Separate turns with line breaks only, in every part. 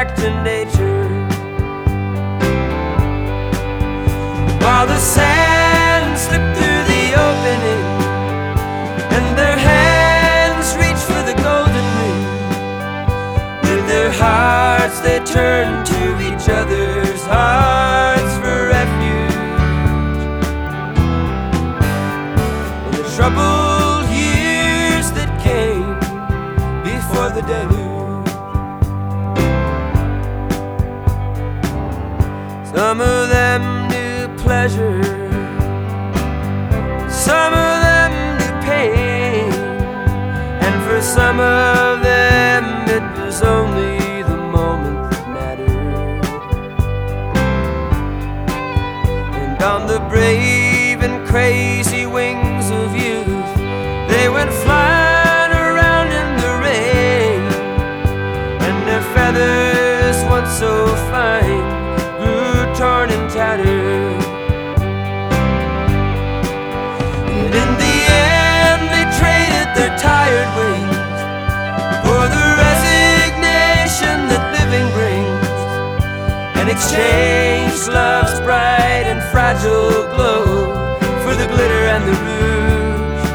back to nature, while the sand slipped through the opening and their hands reached for the golden ring. With their hearts they turned to each other's hearts for refuge. In the troubled years that came before the deluge, some of them knew pleasure, some of them knew pain, and for some of them it was only the moment that mattered. And on the brave and crazy wings of youth, they went flying around in the rain, and their feathers, once so fine, grew torn and tattered. And in the end they traded their tired wings for the resignation that living brings, and exchanged love's bright and fragile glow for the glitter and the rouge.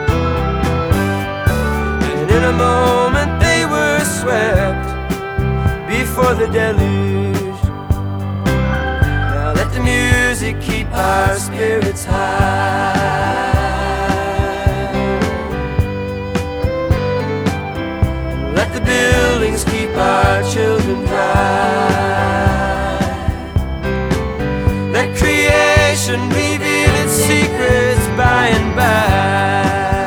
And in a moment they were swept before the deluge. Now let the music keep our spirits high, let the buildings keep our children dry, let creation reveal its secrets by and by,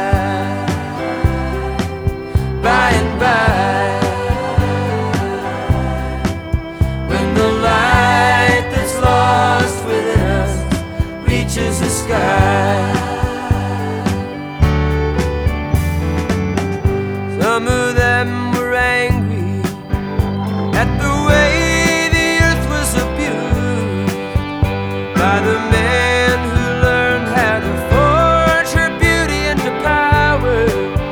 by and by, when the light that's lost within us reaches the sky. Some of them were angry at the way the earth was abused by the men who learned how to forge her beauty into power,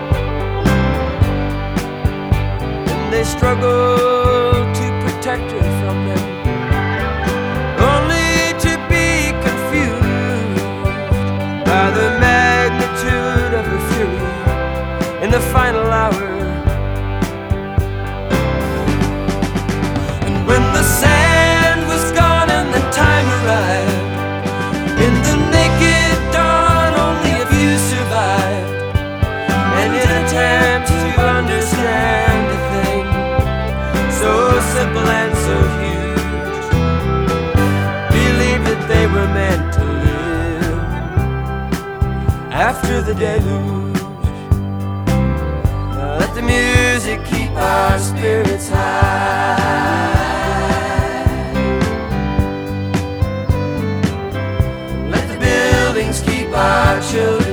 and they struggled to protect her from them, only to be confused by the magnitude of her fury in the final hour. And when the sand was gone and the time arrived, in the naked dawn only a few survived, and in attempts to understand a thing so simple and so huge, believed that they were meant to live after the deluge. Now let the music keep our spirits high, let the buildings keep our children